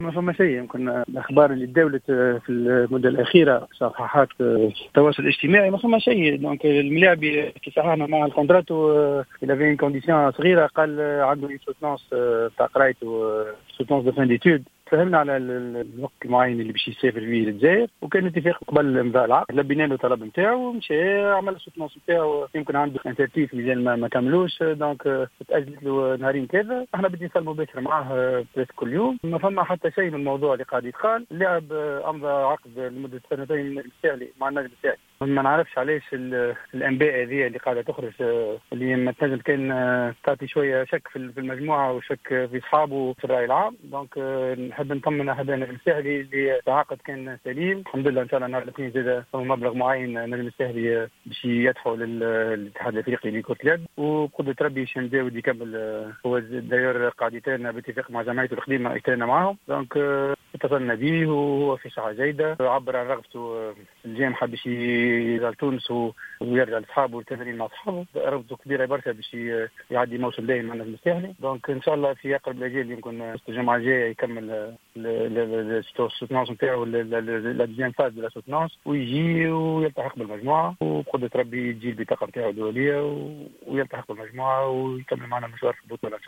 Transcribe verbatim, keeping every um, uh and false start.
ما فما شيء. يمكن الأخبار اللي تداولت في المدة الأخيرة صفحات التواصل الاجتماعي ما فما شيء. دونك الملاعبي كي صححنا مع الكونتراتو إلى فين كونديسيون صغيرة، قال عنده سوتونس تاع قرايته، سوتونس دو فان ديتود. فهمنا على الوقت المعين اللي باش يسافر فيه للجزائر، وكان اتفاق قبل امضاء العقد. لبينا له الطلب نتاعو ومشى عمل السوتونس نتاعو. يمكن عنده انترتيف مازال ما, ما كملوش، دونك تاجلت له نهارين كذا. احنا بدي نصل مباشر معاه بريس كل يوم. ما فما حتى شيء من الموضوع اللي قاعد يتقال. اللاعب امضى عقد لمده سنتين الساعلي مع النادي الساعلي. ما نعرفش علاش الانباء هذه اللي قاعده تخرج، اللي ما تنجم كان تعطي شويه شك في المجموعه وشك في اصحابه في الراي العام. دونك نحب نطمن احدنا الساهلي اللي العقد كان سليم الحمد لله. ان شاء الله نهار الاثنين زاد مبلغ معين نجم الساهلي باش يدفعوا للاتحاد الافريقي لكره اليد، وقدره ربي باش نداود يكمل. هو داير قاعد يتانا باتفاق مع جمعيته الخدمه يتانا معاهم. دونك اتصلنا به وهو في صحه جيده، عبر عن رغبته الجام حب باش يرجع لتونس ويرجع لاصحابه والتمرين مع اصحابه. رغبته كبيره برشا باش يعدي موسم دايم مع النجم الساهلي. دونك ان شاء الله في اقرب الاجال يمكن الجمعه الجايه يكمل السوتونس نتاعو لا ديزيام فاز دو لا سوتونس ويجي ويلتحق بالمجموعه، وبقدره ربي يجي البطاقه نتاعو الدوليه ويلتحق بالمجموعه ويكمل معنا مشوار في البطوله.